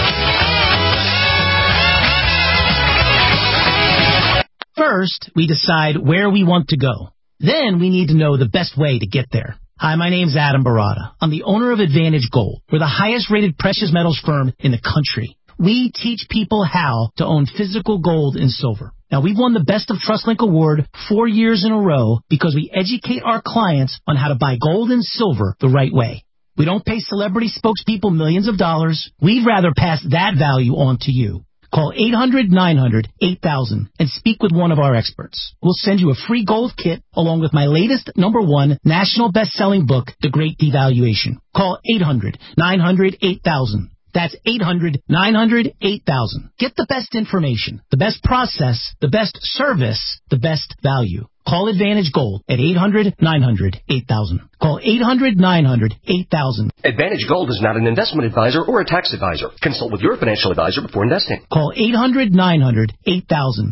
First, we decide where we want to go. Then we need to know the best way to get there. Hi, my name's Adam Barada. I'm the owner of Advantage Gold. We're the highest rated precious metals firm in the country. We teach people how to own physical gold and silver. Now, we've won the Best of TrustLink Award four years in a row because we educate our clients on how to buy gold and silver the right way. We don't pay celebrity spokespeople millions of dollars. We'd rather pass that value on to you. Call eight hundred nine hundred eight thousand and speak with one of our experts. We'll send you a free gold kit along with my latest number one national best-selling book, The Great Devaluation. Call eight hundred nine hundred eight thousand. That's eight hundred nine hundred eight thousand. Get the best information, the best process, the best service, the best value. Call Advantage Gold at eight hundred nine hundred eight thousand. Call eight hundred nine hundred eight thousand. Advantage Gold is not an investment advisor or a tax advisor. Consult with your financial advisor before investing. Call eight hundred nine hundred eight thousand.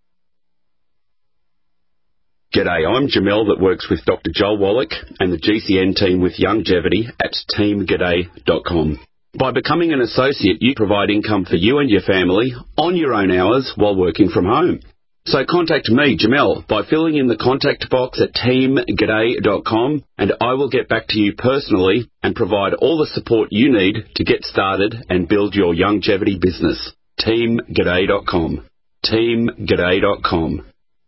G'day, I'm Jamel that works with Doctor Joel Wallach and the G C N team with Longevity at team g'day dot com. By becoming an associate, you provide income for you and your family on your own hours while working from home. So contact me, Jamel, by filling in the contact box at team g'day dot com, and I will get back to you personally and provide all the support you need to get started and build your longevity business. team g'day dot com. team g'day dot com.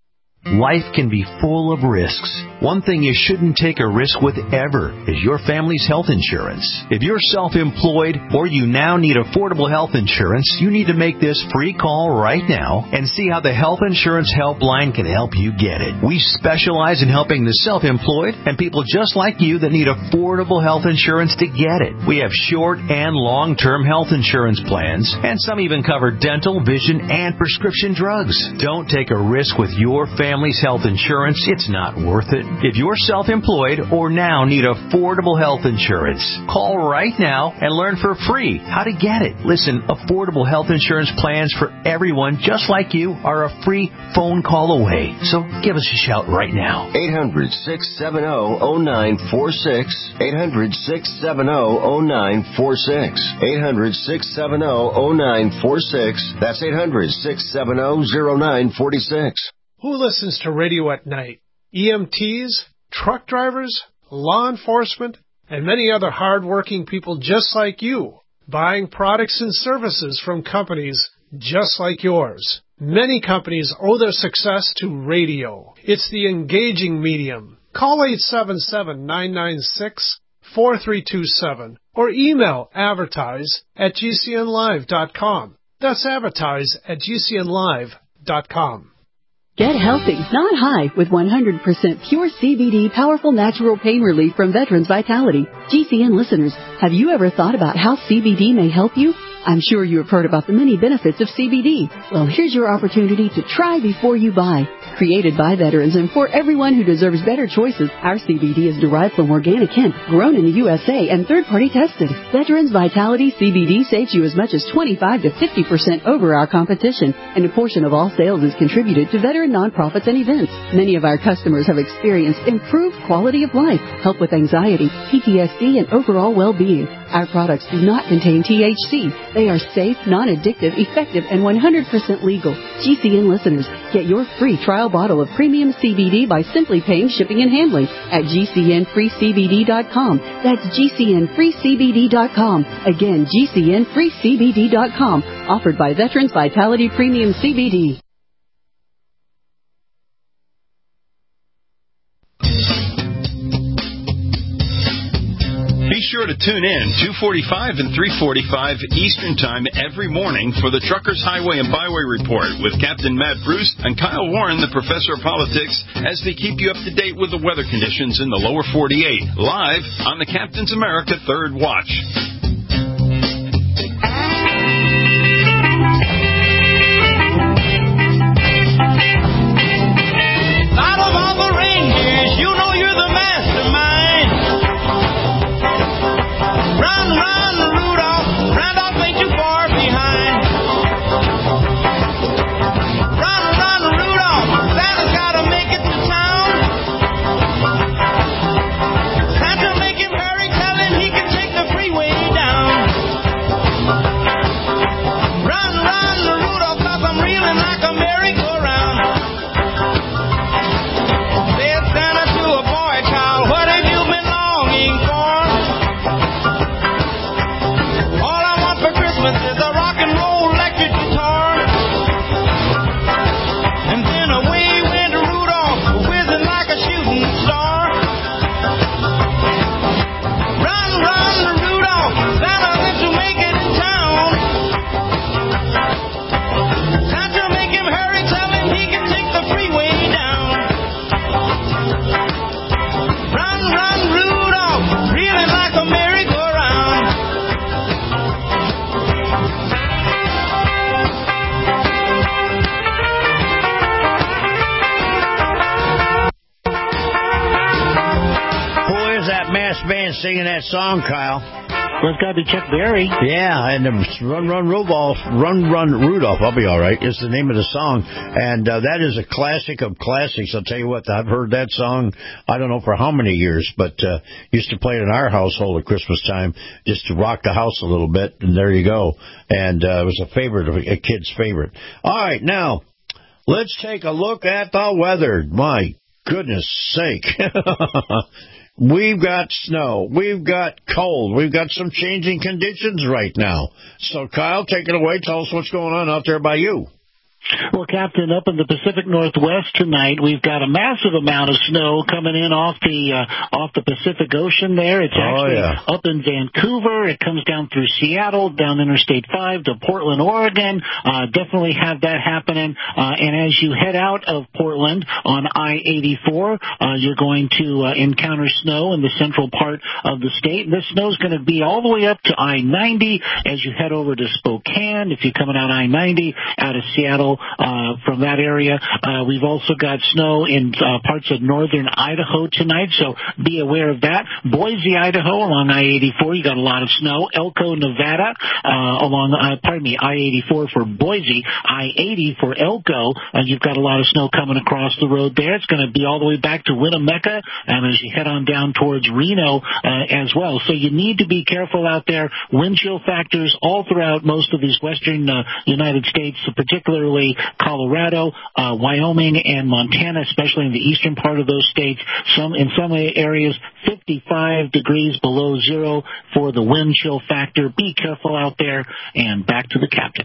Life can be full of risks. One thing you shouldn't take a risk with ever is your family's health insurance. If you're self-employed or you now need affordable health insurance, you need to make this free call right now and see how the Health Insurance Helpline can help you get it. We specialize in helping the self-employed and people just like you that need affordable health insurance to get it. We have short and long-term health insurance plans, and some even cover dental, vision, and prescription drugs. Don't take a risk with your family. Family's health insurance, it's not worth it. If you're self-employed or now need affordable health insurance, call right now and learn for free how to get it. Listen, affordable health insurance plans for everyone just like you are a free phone call away. So give us a shout right now. eight hundred, six seven zero, zero nine four six. eight hundred, six seven zero, zero nine four six. eight hundred, six seven zero, zero nine four six. That's eight hundred, six seven zero, zero nine four six. Who listens to radio at night? E M Ts, truck drivers, law enforcement, and many other hard-working people just like you, buying products and services from companies just like yours. Many companies owe their success to radio. It's the engaging medium. Call eight seven seven, nine nine six, four three two seven or email advertise at g c n live dot com. That's advertise at g c n live dot com. Get healthy, not high, with one hundred percent pure C B D powerful natural pain relief from Veterans Vitality. G C N listeners, have you ever thought about how C B D may help you? I'm sure you have heard about the many benefits of C B D. Well, here's your opportunity to try before you buy. Created by veterans and for everyone who deserves better choices, our C B D is derived from organic hemp, grown in the U S A and third-party tested. Veterans Vitality C B D saves you as much as twenty-five to fifty percent over our competition, and a portion of all sales is contributed to veteran nonprofits and events. Many of our customers have experienced improved quality of life, help with anxiety, P T S D, and overall well-being. Our products do not contain T H C. They are safe, non-addictive, effective, and one hundred percent legal. G C N listeners, get your free trial bottle of premium C B D by simply paying shipping and handling at g c n free c b d dot com. That's g c n free c b d dot com. Again, g c n free c b d dot com. Offered by Veterans Vitality Premium C B D. Be sure to tune in two forty-five and three forty-five Eastern Time every morning for the Truckers Highway and Byway Report with Captain Matt Bruce and Kyle Warren, the Professor of Politics, as they keep you up to date with the weather conditions in the lower forty-eight, live on the Captain's America Third Watch. Out of all the reindeers, you know you're the mastermind. Run, run, Rudolph. Randolph ain't too far behind. Run, run, Rudolph. Santa's gotta make it to town. Santa make him hurry, tell him he can take the freeway down. Run, run, Rudolph, 'cause I'm reeling like a merry-go-round. Said Santa to a boy, Kyle, what have you been longing for? All I want for Christmas is a rock and roll electric guitar. And then away went Rudolph, whizzing like a shooting star. Run, run, Rudolph, Santa lives to make it in town. Santa make him hurry, tell him he can take the freeway down. Run, run, Rudolph, reeling like a merry-go-round. Who is that masked band singing that song, Kyle? Well, it's got to be Chuck Berry. Yeah, and um, Run, Run, Rudolph, Run, Run, Rudolph, I'll be all right, is the name of the song. And uh, that is a classic of classics. I'll tell you what, I've heard that song, I don't know for how many years, but uh, used to play it in our household at Christmas time just to rock the house a little bit, and there you go. And uh, it was a favorite, a kid's favorite. All right, now, let's take a look at the weather. My goodness sake. We've got snow. We've got cold. We've got some changing conditions right now. So, Kyle, take it away. Tell us what's going on out there by you. Well, Captain, up in the Pacific Northwest tonight, we've got a massive amount of snow coming in off the uh, off the Pacific Ocean there. It's actually oh, yeah. up in Vancouver. It comes down through Seattle, down Interstate five to Portland, Oregon. Uh, definitely have that happening. Uh, and as you head out of Portland on I eighty-four, uh, you're going to uh, encounter snow in the central part of the state. This snow's going to be all the way up to I ninety as you head over to Spokane. If you're coming out I ninety out of Seattle, Uh, from that area. Uh, we've also got snow in uh, parts of northern Idaho tonight, so be aware of that. Boise, Idaho, along I eighty-four, you got a lot of snow. Elko, Nevada, uh, along, uh, pardon me, I eighty-four for Boise. I eighty for Elko, uh, you've got a lot of snow coming across the road there. It's going to be all the way back to Winnemucca, and as you head on down towards Reno uh, as well. So you need to be careful out there. Wind chill factors all throughout most of these western uh, United States, particularly Colorado, uh, Wyoming, and Montana, especially in the eastern part of those states. Some in some areas, fifty-five degrees below zero for the wind chill factor. Be careful out there. And back to the captain.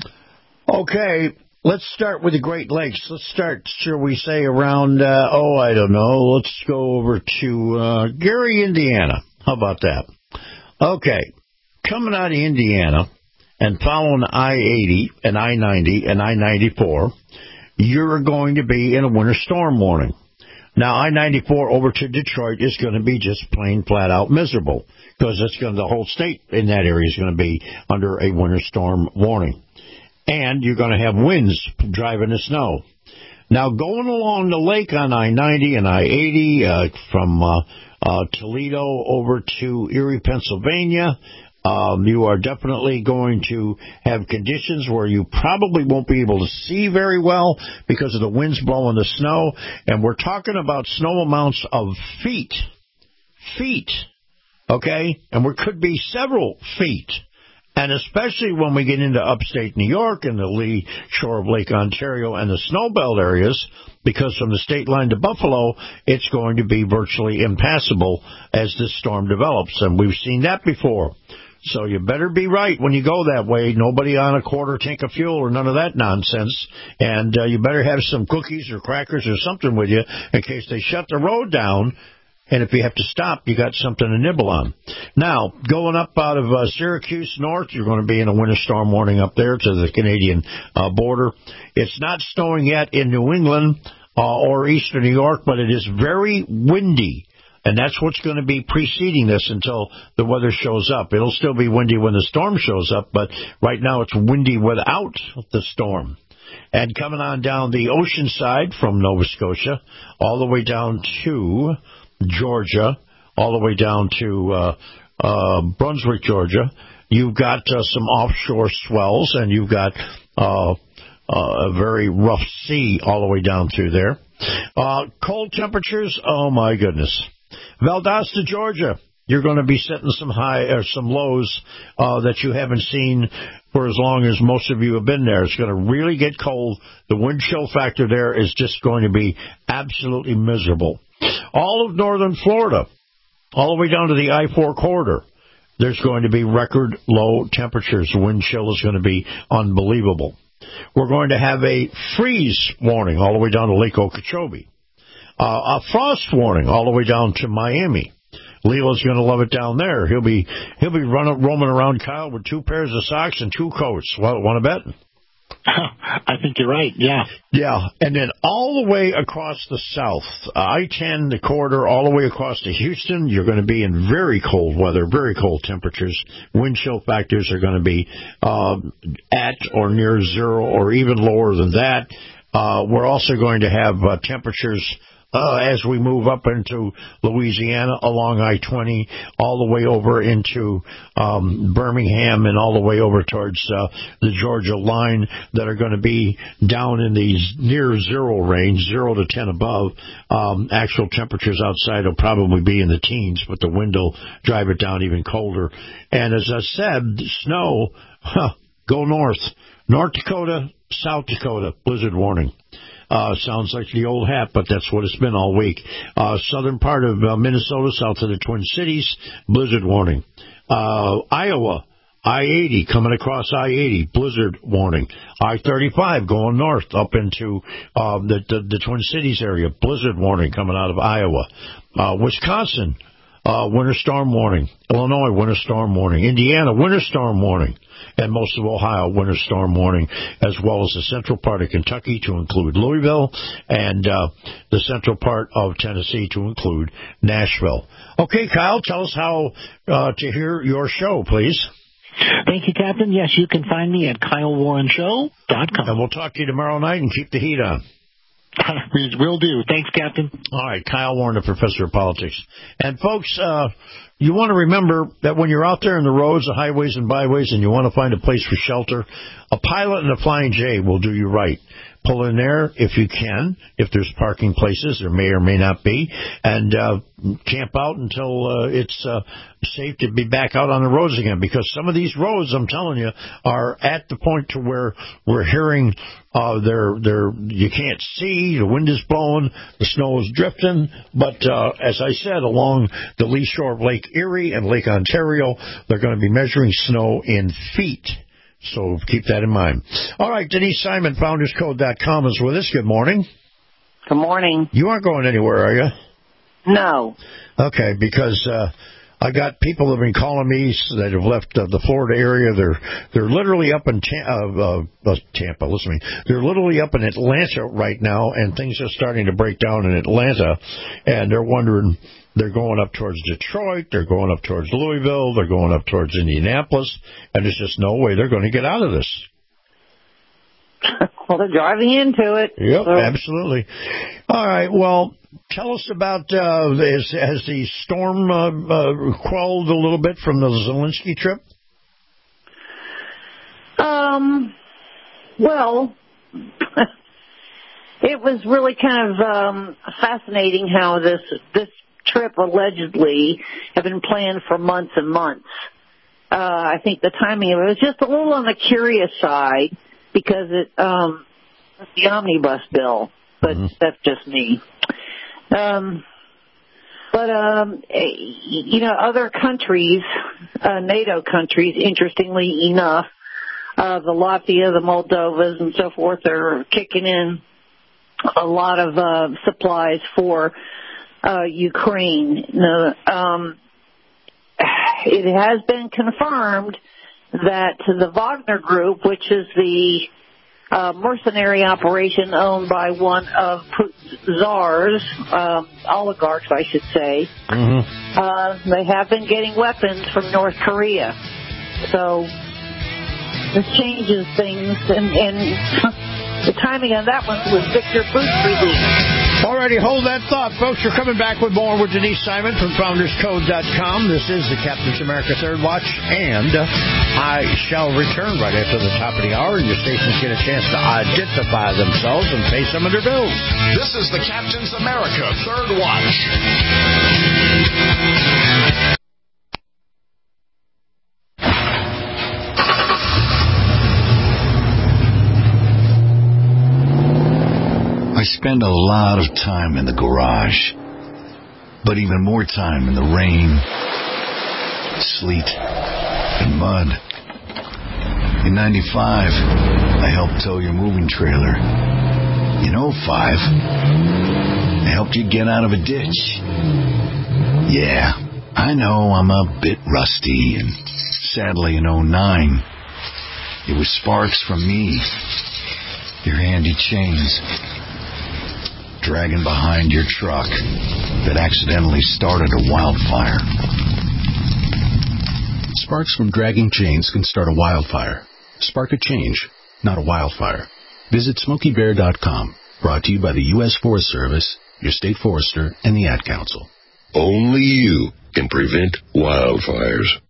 Okay, let's start with the Great Lakes. Let's start, shall we say, around, uh, oh, I don't know. Let's go over to uh, Gary, Indiana. How about that? Okay, coming out of Indiana and following I eighty and I ninety and I ninety-four, you're going to be in a winter storm warning. Now, I ninety-four over to Detroit is going to be just plain flat out miserable because it's going to, the whole state in that area is going to be under a winter storm warning. And you're going to have winds driving the snow. Now, going along the lake on I ninety and I eighty uh, from uh, uh, Toledo over to Erie, Pennsylvania, Um, you are definitely going to have conditions where you probably won't be able to see very well because of the winds blowing the snow. And we're talking about snow amounts of feet. Feet. Okay? And there could be several feet. And especially when we get into upstate New York and the lee shore of Lake Ontario and the snowbelt areas, because from the state line to Buffalo, it's going to be virtually impassable as this storm develops. And we've seen that before. So you better be right when you go that way. Nobody on a quarter tank of fuel or none of that nonsense. And uh, you better have some cookies or crackers or something with you in case they shut the road down. And if you have to stop, you got something to nibble on. Now, going up out of uh, Syracuse north, you're going to be in a winter storm warning up there to the Canadian uh, border. It's not snowing yet in New England uh, or eastern New York, but it is very windy. And that's what's going to be preceding this until the weather shows up. It'll still be windy when the storm shows up, but right now it's windy without the storm. And coming on down the ocean side from Nova Scotia, all the way down to Georgia, all the way down to uh, uh, Brunswick, Georgia, you've got uh, some offshore swells, and you've got uh, uh, a very rough sea all the way down through there. Uh, cold temperatures, oh my goodness. Valdosta, Georgia, you're going to be setting some high or some lows uh, that you haven't seen for as long as most of you have been there. It's going to really get cold. The wind chill factor there is just going to be absolutely miserable. All of northern Florida, all the way down to the I four corridor, there's going to be record low temperatures. The wind chill is going to be unbelievable. We're going to have a freeze warning all the way down to Lake Okeechobee. Uh, a frost warning all the way down to Miami. Leland's going to love it down there. He'll be he'll be running roaming around, Kyle, with two pairs of socks and two coats. Well, want to bet? I think you're right, yeah. Yeah, and then all the way across the south, uh, I ten, the corridor, all the way across to Houston, you're going to be in very cold weather, very cold temperatures. Wind chill factors are going to be uh, at or near zero or even lower than that. Uh, we're also going to have uh, temperatures Uh, as we move up into Louisiana along I twenty, all the way over into um, Birmingham and all the way over towards uh, the Georgia line, that are going to be down in the near zero range, zero to ten above. Um, actual temperatures outside will probably be in the teens, but the wind will drive it down even colder. And as I said, snow, huh, go north. North Dakota, South Dakota, blizzard warning. Uh, sounds like the old hat, but that's what it's been all week. Uh, southern part of uh, Minnesota, south of the Twin Cities, blizzard warning. Uh, Iowa, I eighty, coming across I eighty, blizzard warning. I thirty-five going north up into um, the, the, the Twin Cities area, blizzard warning coming out of Iowa. Uh, Wisconsin, uh, winter storm warning. Illinois, winter storm warning. Indiana, winter storm warning. And most of Ohio, winter storm warning, as well as the central part of Kentucky to include Louisville, and uh, the central part of Tennessee to include Nashville. Okay, Kyle, tell us how uh, to hear your show, please. Thank you, Captain. Yes, you can find me at Kyle Warren Show dot com. And we'll talk to you tomorrow night and keep the heat on. Will do. Thanks, Captain. All right, Kyle Warren, the professor of politics. And, folks, uh, you want to remember that when you're out there in the roads, the highways and byways, and you want to find a place for shelter, a Pilot and a Flying J will do you right. Pull in there if you can, if there's parking places. There may or may not be. And uh, camp out until uh, it's uh, safe to be back out on the roads again. Because some of these roads, I'm telling you, are at the point to where we're hearing uh, they're, they're, you can't see, the wind is blowing, the snow is drifting. But uh, as I said, along the lee shore of Lake Erie and Lake Ontario, they're going to be measuring snow in feet. So keep that in mind. All right, Denise Simon, Founders Code dot com is with us. Good morning. Good morning. You aren't going anywhere, are you? No. Okay, because uh, I got people that have been calling me that have left uh, the Florida area. They're they're literally up in Tam- uh, uh, Tampa. Listen to me. They're literally up in Atlanta right now, and things are starting to break down in Atlanta, and they're wondering. They're going up towards Detroit. They're going up towards Louisville. They're going up towards Indianapolis. And there's just no way they're going to get out of this. Well, they're driving into it. Yep, so. Absolutely. All right, well, tell us about, uh, has, has the storm uh, uh, quelled a little bit from the Zelensky trip? Um, well, it was really kind of um, fascinating how this this trip allegedly had been planned for months and months. Uh, I think the timing of it was just a little on the curious side because it um, it's the omnibus bill, but mm-hmm. that's just me. Um, but um, you know, other countries, uh, NATO countries, interestingly enough, uh, the Latvia, the Moldovas, and so forth, are kicking in a lot of uh, supplies for. Uh, Ukraine. Um, it has been confirmed that the Wagner Group, which is the uh, mercenary operation owned by one of Putin's czars, um, oligarchs, I should say, mm-hmm. uh, they have been getting weapons from North Korea. So this changes things, and, and the timing on that one was Victor Boot's release. Alrighty, hold that thought, folks. We're coming back with more with Denise Simon from Founders Code dot com. This is the Captain's America Third Watch, and I shall return right after the top of the hour, and your stations get a chance to identify themselves and pay some of their bills. This is the Captain's America Third Watch. I spend a lot of time in the garage, but even more time in the rain, sleet, and mud. In ninety-five, I helped tow your moving trailer. In oh five, I helped you get out of a ditch. Yeah, I know I'm a bit rusty, and sadly in oh nine, it was sparks from me, your handy chains, dragging behind your truck that accidentally started a wildfire. Sparks from dragging chains can start a wildfire. Spark a change, not a wildfire. Visit Smokey Bear dot com. Brought to you by the U S Forest Service your state forester, and the Ad Council. Only you can prevent wildfires.